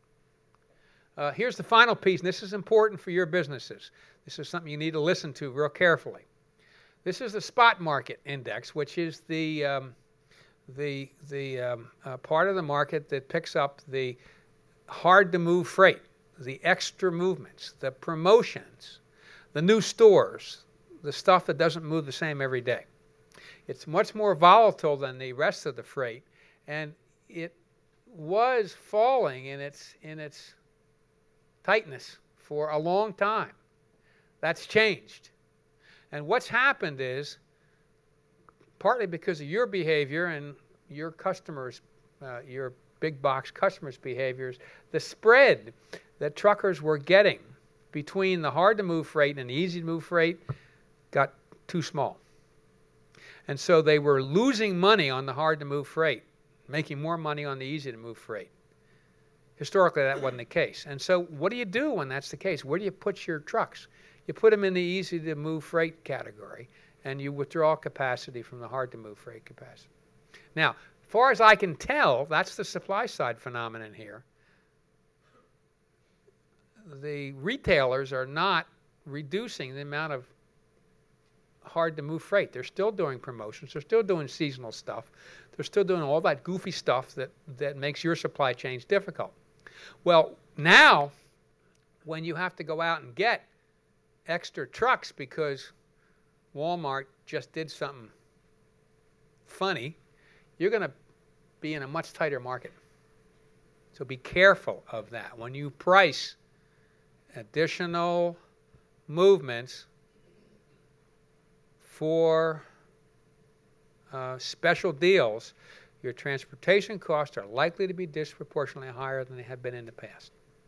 Uh, here's the final piece, and this is important for your businesses. This is something you need to listen to real carefully. This is the spot market index, which is the um, the the um, uh, part of the market that picks up the hard-to-move freight, the extra movements, the promotions, the new stores, the stuff that doesn't move the same every day. It's much more volatile than the rest of the freight, and it was falling in its in its tightness for a long time. That's changed. And what's happened is, partly because of your behavior and your customers, uh, your big box customers' behaviors, the spread that truckers were getting between the hard-to-move freight and the easy-to-move freight got too small. And so they were losing money on the hard-to-move freight, making more money on the easy-to-move freight. Historically, that wasn't the case. And so what do you do when that's the case? Where do you put your trucks? You put them in the easy-to-move freight category, and you withdraw capacity from the hard-to-move freight capacity. Now, as far as I can tell, that's the supply-side phenomenon here. The retailers are not reducing the amount of hard to move freight. They're still doing promotions. They're still doing seasonal stuff. They're still doing all that goofy stuff that, that makes your supply chains difficult. Well, now, when you have to go out and get extra trucks because Walmart just did something funny, you're going to be in a much tighter market. So be careful of that. When you price additional movements for uh, special deals, your transportation costs are likely to be disproportionately higher than they have been in the past.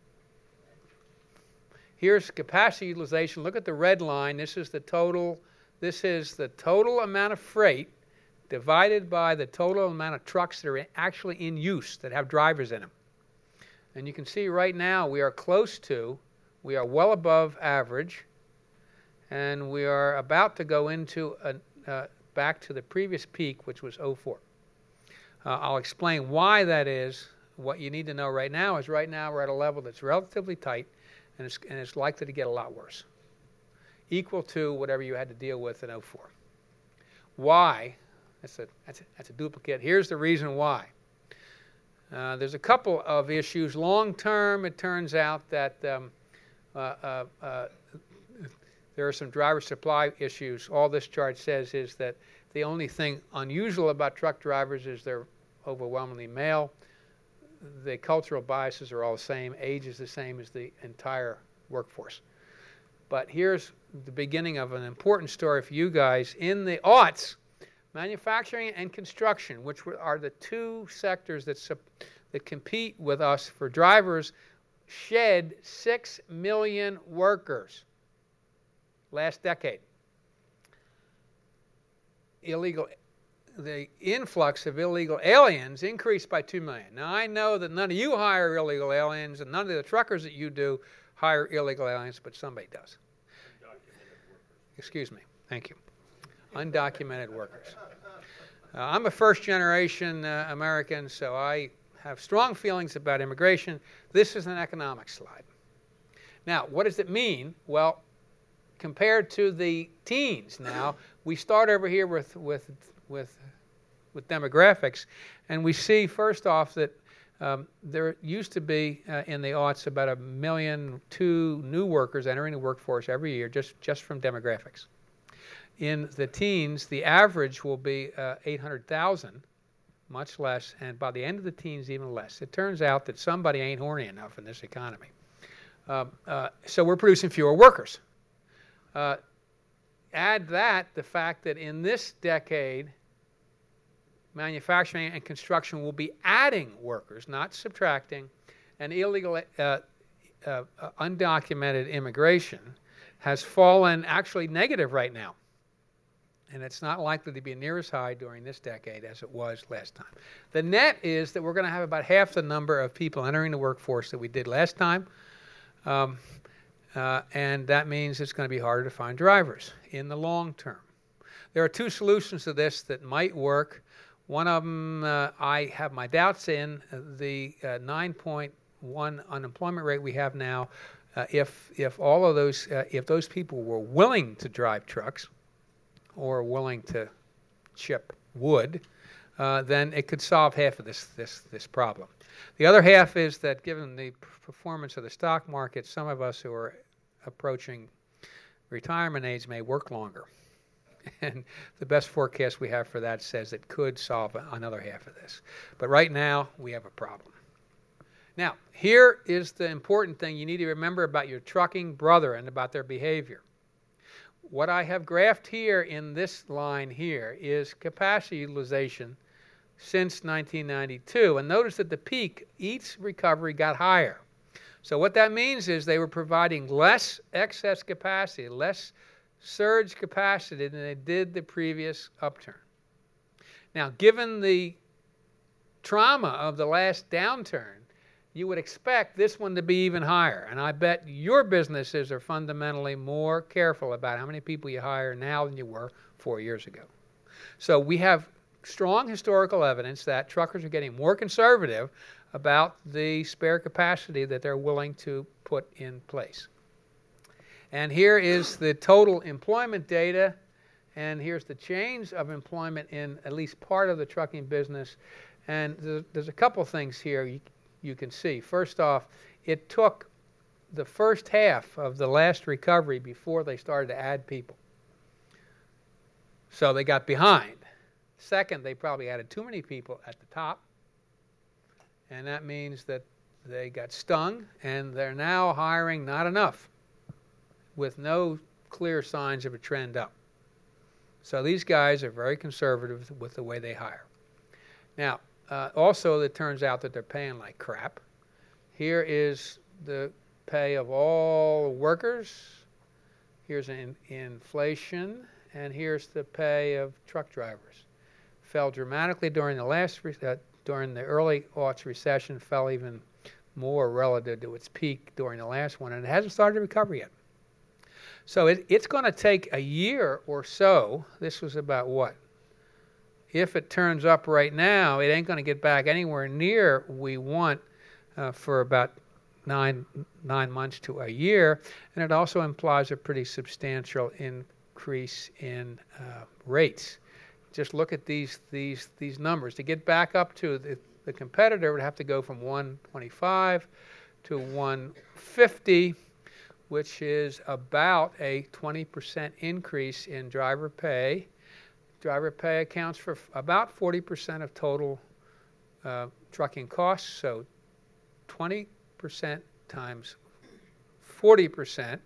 Here's capacity utilization. Look at the red line. This is the total. This is the total amount of freight divided by the total amount of trucks that are actually in use, that have drivers in them. And you can see right now we are close to, we are well above average, and we are about to go into a, uh, back to the previous peak, which was oh four. Uh, I'll explain why that is. What you need to know right now is right now we're at a level that's relatively tight, and it's, and it's likely to get a lot worse, equal to whatever you had to deal with in oh four. Why? That's a, that's a, that's a duplicate. Here's the reason why. Uh, there's a couple of issues. Long term, it turns out that um, uh, uh, uh, there are some driver supply issues. All this chart says is that the only thing unusual about truck drivers is they're overwhelmingly male. The cultural biases are all the same. Age is the same as the entire workforce. But here's the beginning of an important story for you guys. In the aughts, manufacturing and construction, which are the two sectors that, that compete with us for drivers, shed six million workers last decade. Illegal, the influx of illegal aliens increased by two million. Now, I know that none of you hire illegal aliens, and none of the truckers that you do hire illegal aliens, but somebody does. Excuse me. Thank you. Undocumented workers. Uh, I'm a first-generation uh, American, so I have strong feelings about immigration. This is an economic slide. Now, what does it mean? Well, compared to the teens now, we start over here with, with, with, with demographics, and we see, first off, that um, there used to be, uh, in the aughts, about a million two new workers entering the workforce every year just, just from demographics. In the teens, the average will be uh, eight hundred thousand, much less, and by the end of the teens, even less. It turns out that somebody ain't horny enough in this economy. Uh, uh, so we're producing fewer workers. Uh, add that, the fact that in this decade, manufacturing and construction will be adding workers, not subtracting, and illegal, uh, uh, uh, undocumented immigration has fallen actually negative right now. And it's not likely to be near as high during this decade as it was last time. The net is that we're going to have about half the number of people entering the workforce that we did last time. Um, uh, and that means it's going to be harder to find drivers in the long term. There are two solutions to this that might work. One of them uh, I have my doubts in. The uh, nine point one unemployment rate we have now, uh, if, if all of those, uh, if those people were willing to drive trucks, or willing to chip wood, uh, then it could solve half of this, this, this problem. The other half is that given the performance of the stock market, some of us who are approaching retirement age may work longer. And the best forecast we have for that says it could solve another half of this. But right now, we have a problem. Now, here is the important thing you need to remember about your trucking brother and about their behavior. What I have graphed here in this line here is capacity utilization since nineteen ninety-two. And notice at the peak, each recovery got higher. So what that means is they were providing less excess capacity, less surge capacity than they did the previous upturn. Now, given the trauma of the last downturn, you would expect this one to be even higher. And I bet your businesses are fundamentally more careful about how many people you hire now than you were four years ago. So we have strong historical evidence that truckers are getting more conservative about the spare capacity that they're willing to put in place. And here is the total employment data. And here's the change of employment in at least part of the trucking business. And there's, there's a couple things here you, you can see. First off, it took the first half of the last recovery before they started to add people. So they got behind. Second, they probably added too many people at the top. And that means that they got stung, and they're now hiring not enough, with no clear signs of a trend up. So these guys are very conservative with the way they hire. Now, uh, also it turns out that they're paying like crap. Here is the pay of all workers. Here's an inflation, and here's the pay of truck drivers. Fell dramatically during the last, uh, during the early aughts recession, fell even more relative to its peak during the last one, and it hasn't started to recover yet. So it, it's going to take a year or so. This was about what? If it turns up right now, it ain't going to get back anywhere near we want uh, for about nine nine months to a year, and it also implies a pretty substantial increase in uh, rates. Just look at these these these numbers. To get back up to the, the competitor would have to go from one twenty-five to one fifty, which is about a twenty percent increase in driver pay. Driver pay accounts for about forty percent of total uh, trucking costs, so twenty percent times forty percent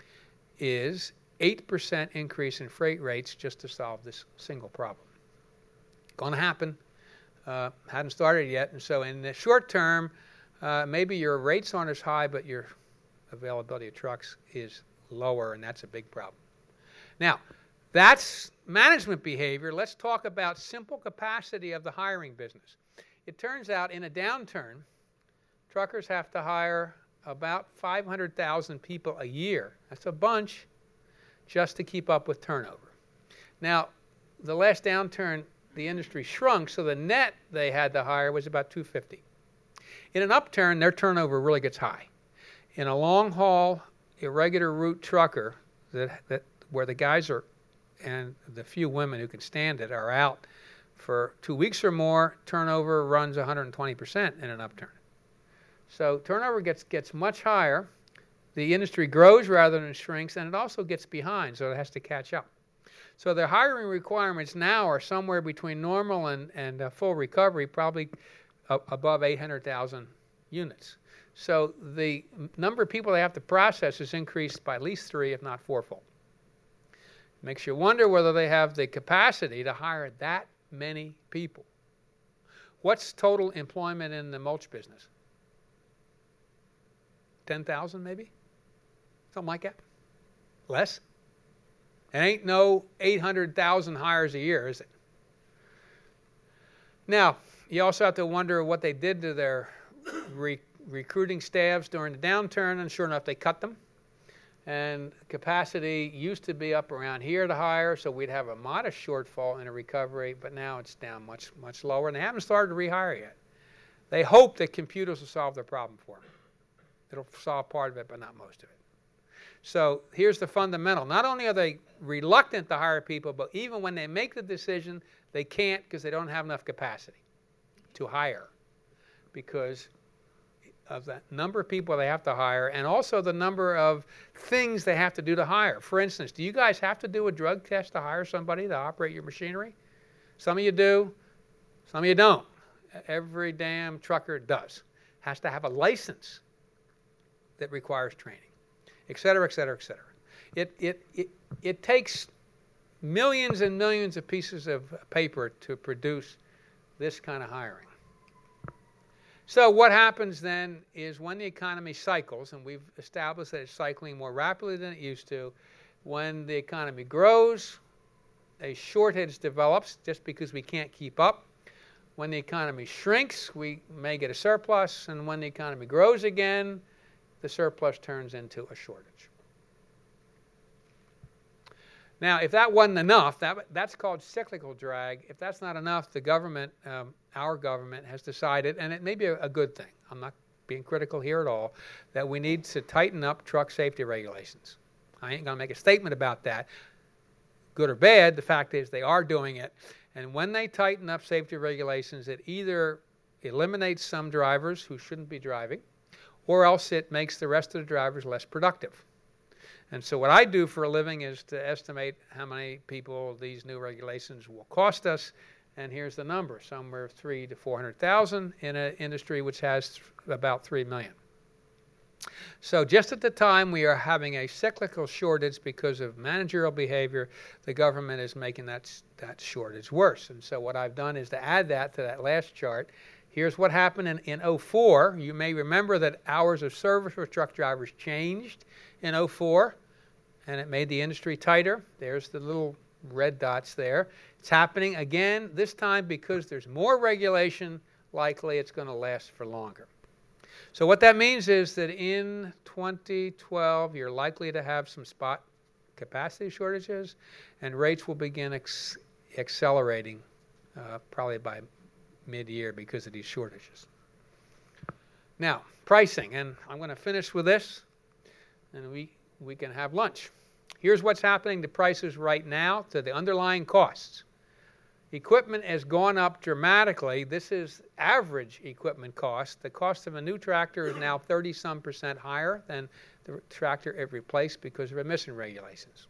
is eight percent increase in freight rates just to solve this single problem. Going to happen. Uh, hadn't started yet, and so in the short term, uh, maybe your rates aren't as high, but your availability of trucks is lower, and that's a big problem. Now, that's management behavior. Let's talk about simple capacity of the hiring business. It turns out in a downturn, truckers have to hire about five hundred thousand people a year. That's a bunch just to keep up with turnover. Now, the last downturn, the industry shrunk, so the net they had to hire was about two hundred fifty. In an upturn, their turnover really gets high. In a long-haul, irregular route trucker, that, that where the guys are, and the few women who can stand it, are out for two weeks or more, turnover runs one hundred twenty percent in an upturn. So turnover gets gets much higher. The industry grows rather than shrinks, and it also gets behind, so it has to catch up. So the hiring requirements now are somewhere between normal and, and uh, full recovery, probably uh, above eight hundred thousand units. So the number of people they have to process is increased by at least three, if not fourfold. Makes you wonder whether they have the capacity to hire that many people. What's total employment in the mulch business? ten thousand maybe? Something like that? Less? It ain't no eight hundred thousand hires a year, is it? Now, you also have to wonder what they did to their re- recruiting staffs during the downturn, and sure enough, they cut them. And capacity used to be up around here to hire, so we'd have a modest shortfall in a recovery, but now it's down much, much lower, and they haven't started to rehire yet. They hope that computers will solve their problem for them. It'll solve part of it, but not most of it. So here's the fundamental. Not only are they reluctant to hire people, but even when they make the decision, they can't because they don't have enough capacity to hire because of the number of people they have to hire and also the number of things they have to do to hire. For instance, do you guys have to do a drug test to hire somebody to operate your machinery? Some of you do, some of you don't. Every damn trucker does. Has to have a license that requires training, et cetera, et cetera, et cetera. It, it, it, it takes millions and millions of pieces of paper to produce this kind of hiring. So what happens then is when the economy cycles, and we've established that it's cycling more rapidly than it used to, when the economy grows, a shortage develops just because we can't keep up. When the economy shrinks, we may get a surplus, and when the economy grows again, the surplus turns into a shortage. Now, if that wasn't enough, that, that's called cyclical drag. If that's not enough, the government, um, our government, has decided, and it may be a, a good thing, I'm not being critical here at all, that we need to tighten up truck safety regulations. I ain't going to make a statement about that. good or bad. The fact is they are doing it. And when they tighten up safety regulations, it either eliminates some drivers who shouldn't be driving, or else it makes the rest of the drivers less productive. And so what I do for a living is to estimate how many people these new regulations will cost us. And here's the number, somewhere three to four hundred thousand in an industry which has about three million. So just at the time we are having a cyclical shortage because of managerial behavior, the government is making that, that shortage worse. And so what I've done is to add that to that last chart. Here's what happened in, in oh four. You may remember that hours of service for truck drivers changed in oh four, and it made the industry tighter. There's the little red dots there. It's happening again, this time because there's more regulation, likely it's going to last for longer. So what that means is that in twenty twelve, you're likely to have some spot capacity shortages, and rates will begin ex- accelerating uh, probably by mid-year because of these shortages. Now, pricing, and I'm going to finish with this, and we, we can have lunch. Here's what's happening to prices right now, to the underlying costs. Equipment has gone up dramatically. This is average equipment cost. The cost of a new tractor is now thirty some percent higher than the tractor it replaced because of emission regulations.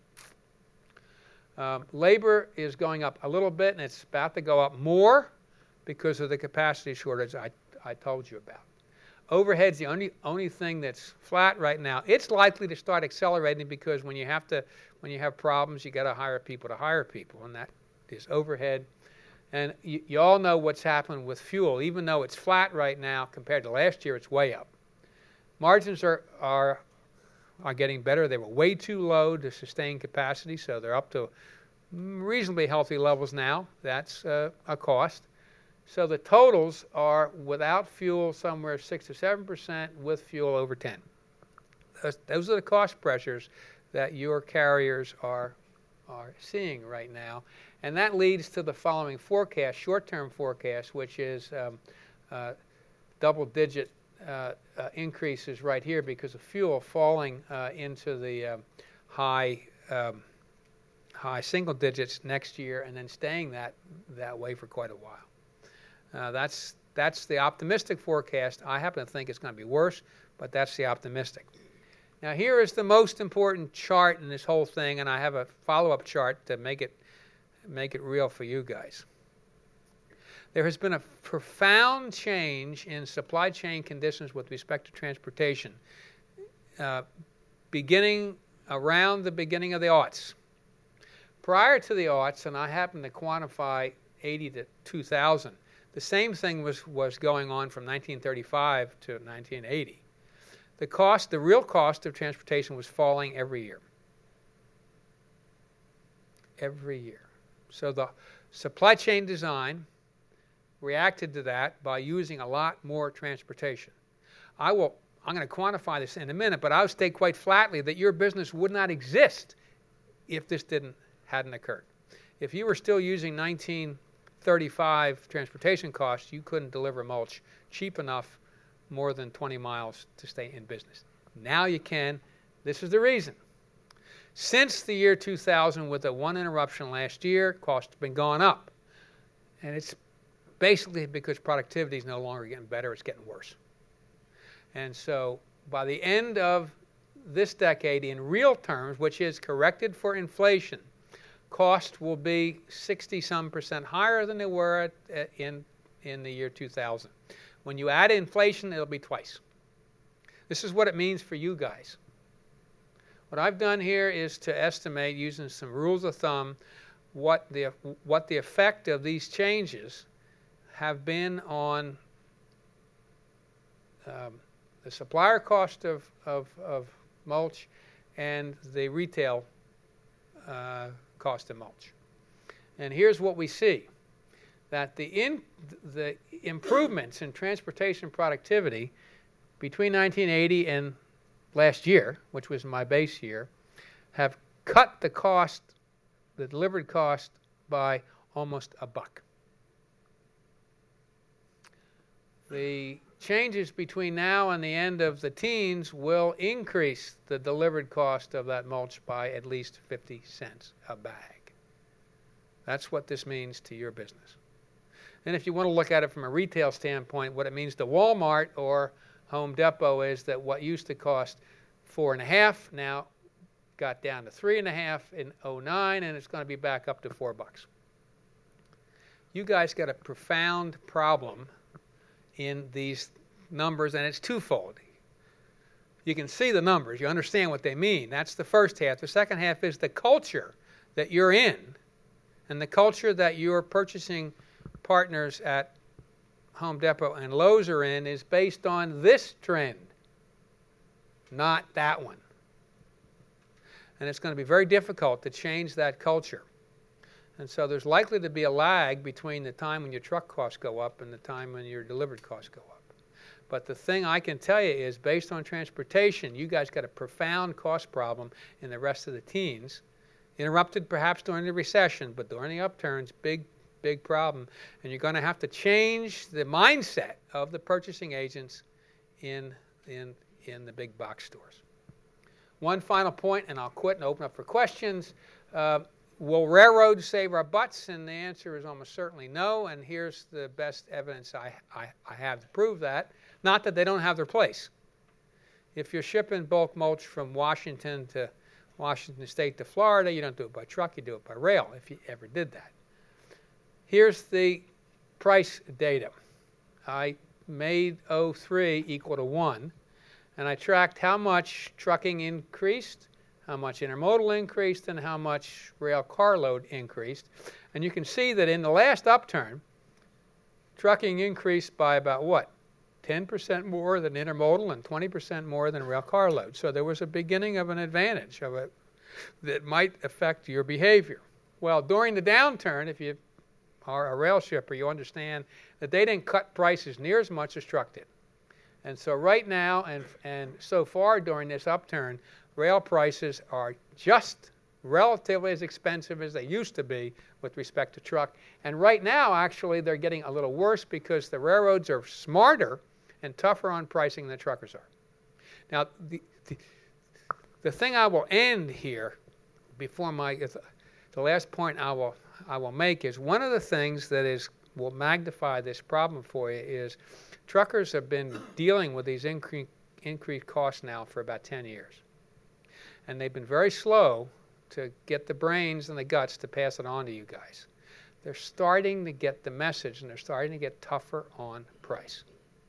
Um, labor is going up a little bit, and it's about to go up more because of the capacity shortage I, I told you about. Overhead's the only only thing that's flat right now. It's likely to start accelerating because when you have to when you have problems, you got to hire people to hire people, and that is overhead. And you, you all know what's happened with fuel. Even though it's flat right now compared to last year, it's way up. Margins are are are getting better. They were way too low to sustain capacity, so they're up to reasonably healthy levels now. That's uh, a cost. So the totals are without fuel somewhere six to seven percent, with fuel over ten. Those, those are the cost pressures that your carriers are are seeing right now, and that leads to the following forecast, short-term forecast, which is um, uh, double-digit uh, uh, increases right here because of fuel falling uh, into the uh, high um, high single digits next year, and then staying that that way for quite a while. Uh, that's that's the optimistic forecast. I happen to think it's going to be worse, but that's the optimistic. Now here is the most important chart in this whole thing, and I have a follow-up chart to make it make it real for you guys. There has been a profound change in supply chain conditions with respect to transportation, uh, beginning around the beginning of the aughts. Prior to the aughts, and I happen to quantify eighty to two thousand, the same thing was, was going on from nineteen thirty-five to nineteen eighty. The cost, the real cost of transportation was falling every year. Every year. So the supply chain design reacted to that by using a lot more transportation. I will, I'm going to quantify this in a minute, but I'll state quite flatly that your business would not exist if this didn't hadn't occurred. If you were still using nineteen thirty-five transportation costs, you couldn't deliver mulch cheap enough more than twenty miles to stay in business. Now you can. This is the reason. Since the year two thousand, with the one interruption last year, costs have been going up. And it's basically because productivity is no longer getting better, it's getting worse. And so by the end of this decade, in real terms, which is corrected for inflation, costs will be sixty some percent higher than they were at, in, in the year two thousand. When you add inflation, it'll be twice. This is what it means for you guys. What I've done here is to estimate, using some rules of thumb, what the, what the effect of these changes have been on um, the supplier cost of, of, of mulch and the retail uh, cost of mulch. And here's what we see. That the, in, the improvements in transportation productivity between nineteen eighty and last year, which was my base year, have cut the cost, the delivered cost, by almost a buck. The changes between now and the end of the teens will increase the delivered cost of that mulch by at least fifty cents a bag. That's what this means to your business. And if you want to look at it from a retail standpoint, what it means to Walmart or Home Depot is that what used to cost four and a half now got down to three and a half in oh nine, and it's going to be back up to four bucks. You guys got a profound problem in these numbers, and it's twofold. You can see the numbers. You understand what they mean. That's the first half. The second half is the culture that you're in, and the culture that your purchasing partners at Home Depot and Lowe's are in is based on this trend, not that one. And it's going to be very difficult to change that culture. And so there's likely to be a lag between the time when your truck costs go up and the time when your delivered costs go up. But the thing I can tell you is, based on transportation, you guys got a profound cost problem in the rest of the teens, interrupted perhaps during the recession, but during the upturns, big, big problem. And you're going to have to change the mindset of the purchasing agents in, in, in the big box stores. One final point, and I'll quit and open up for questions. Uh, will railroads save our butts? And the answer is almost certainly no, and here's the best evidence I, I, I have to prove that. Not that they don't have their place. If you're shipping bulk mulch from Washington to Washington State to Florida, you don't do it by truck, you do it by rail, if you ever did that. Here's the price data. I made oh three equal to one, and I tracked how much trucking increased, how much intermodal increased, and how much rail carload increased. And you can see that in the last upturn, trucking increased by about what? ten percent more than intermodal and twenty percent more than rail carload. So there was a beginning of an advantage of it that might affect your behavior. Well, during the downturn, if you are a rail shipper, you understand that they didn't cut prices near as much as truck did. And so right now, and, and so far during this upturn, rail prices are just relatively as expensive as they used to be with respect to truck. And right now, actually, they're getting a little worse because the railroads are smarter and tougher on pricing than truckers are. Now, the, the, the thing I will end here before my, the last point I will, I will make is one of the things that is will magnify this problem for you is truckers have been dealing with these incre- increased costs now for about ten years. And they've been very slow to get the brains and the guts to pass it on to you guys. They're starting to get the message, and they're starting to get tougher on price.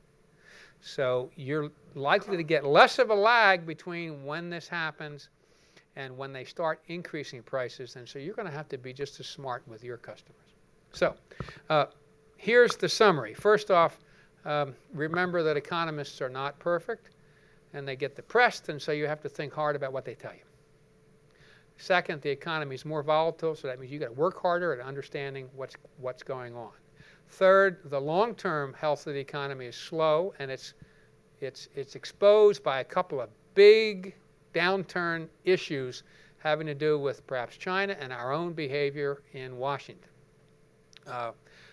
So you're likely to get less of a lag between when this happens and when they start increasing prices, and so you're going to have to be just as smart with your customers. So uh, here's the summary. First off, um, remember that economists are not perfect, and they get depressed, and so you have to think hard about what they tell you. Second, the economy is more volatile, so that means you've got to work harder at understanding what's, what's going on. Third, the long-term health of the economy is slow, and it's, it's, it's exposed by a couple of big downturn issues having to do with perhaps China and our own behavior in Washington. Uh,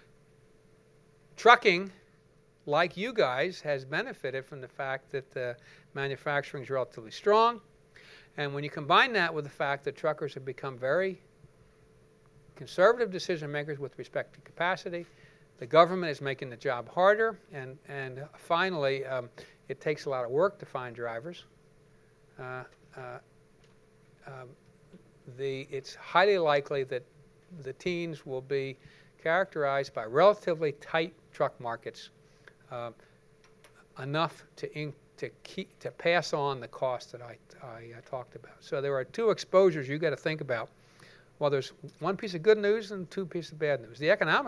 trucking, like you guys, has benefited from the fact that the manufacturing is relatively strong. And when you combine that with the fact that truckers have become very conservative decision makers with respect to capacity, the government is making the job harder, and, and finally, um, it takes a lot of work to find drivers. Uh, uh, um, the, it's highly likely that the teens will be characterized by relatively tight truck markets, uh, enough to in, to keep to pass on the cost that I, I uh, talked about. So there are two exposures you got to think about. Well, there's one piece of good news and two pieces of bad news. The economic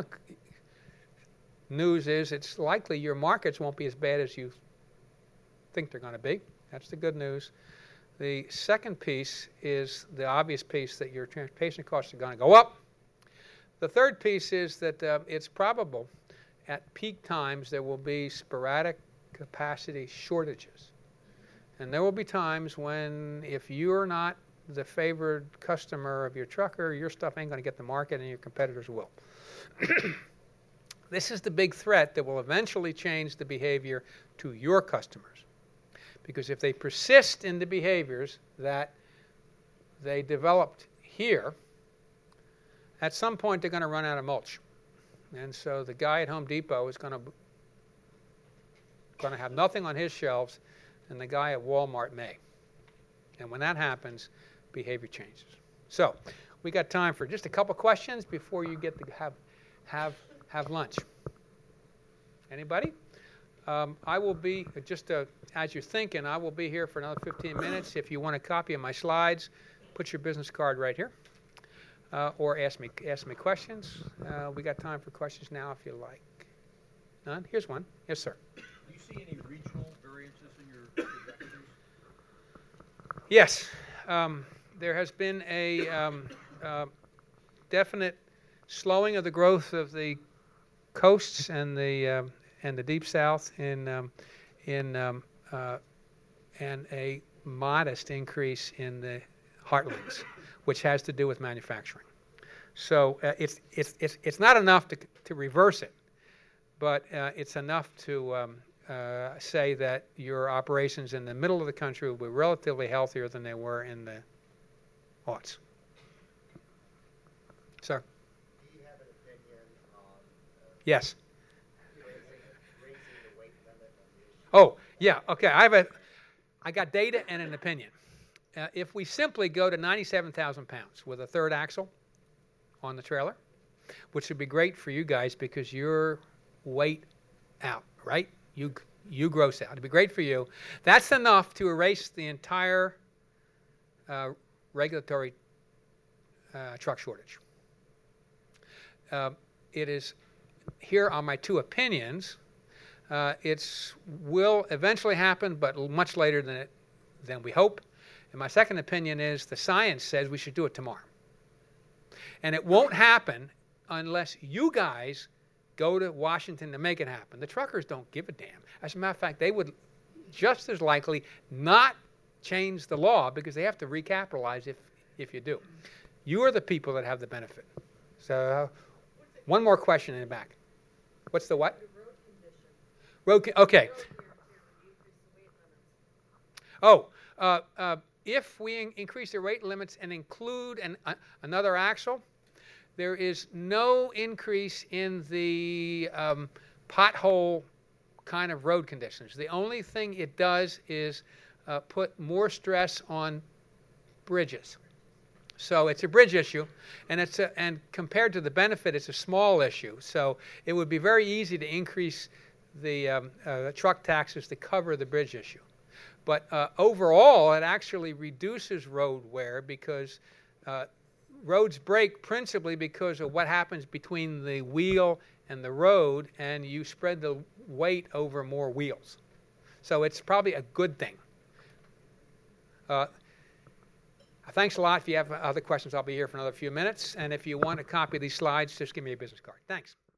news is it's likely your markets won't be as bad as you think they're going to be. That's the good news. The second piece is the obvious piece that your transportation costs are going to go up. The third piece is that uh, it's probable at peak times there will be sporadic capacity shortages. And there will be times when if you're not the favored customer of your trucker, your stuff ain't going to get the market and your competitors will. This is the big threat that will eventually change the behavior to your customers. Because if they persist in the behaviors that they developed here, at some point they're going to run out of mulch. And so the guy at Home Depot is going to going to have nothing on his shelves, and the guy at Walmart may. And when that happens, behavior changes. So we got time for just a couple questions before you get to have have have lunch. Anybody? Um, I will be, just uh, as you're thinking, I will be here for another fifteen minutes. If you want a copy of my slides, put your business card right here. Uh, or ask me ask me questions. Uh, we got time for questions now if you like. None? Here's one. Yes, sir. Do you see any regional variances in your trajectories? Yes. Um, there has been a um, uh, definite slowing of the growth of the coasts and the um, and the deep south in um, in um, uh, and a modest increase in the heartlands, which has to do with manufacturing. So uh, it's it's it's it's not enough to to reverse it, but uh, it's enough to um, uh, say that your operations in the middle of the country will be relatively healthier than they were in the aughts. Sir. Do you have an opinion on uh, Yes. raising, raising the weight limit on the issue? Oh, yeah. Okay. I have a. I got data and an opinion. Uh, if we simply go to ninety-seven thousand pounds with a third axle on the trailer, which would be great for you guys because you're weight out, right? You you gross out. It'd be great for you. That's enough to erase the entire uh, regulatory uh, truck shortage. Uh, it is, here are my two opinions. Uh, it's will eventually happen, but much later than it than we hope. And my second opinion is the science says we should do it tomorrow. And it won't happen unless you guys go to Washington to make it happen. The truckers don't give a damn. As a matter of fact, they would just as likely not change the law because they have to recapitalize if, if you do. You are the people that have the benefit. So one more question in the back. What's the what? Road con- okay. Oh, uh, uh, if we in- increase the rate limits and include an, uh, another axle, there is no increase in the um, pothole kind of road conditions. The only thing it does is uh, put more stress on bridges. So it's a bridge issue, and it's a, and compared to the benefit, it's a small issue. So it would be very easy to increase the um, uh, truck taxes to cover the bridge issue. But uh, overall, it actually reduces road wear because uh, roads break principally because of what happens between the wheel and the road, and you spread the weight over more wheels. So it's probably a good thing. Uh, thanks a lot. If you have other questions, I'll be here for another few minutes. And if you want a copy of these slides, just give me a business card. Thanks.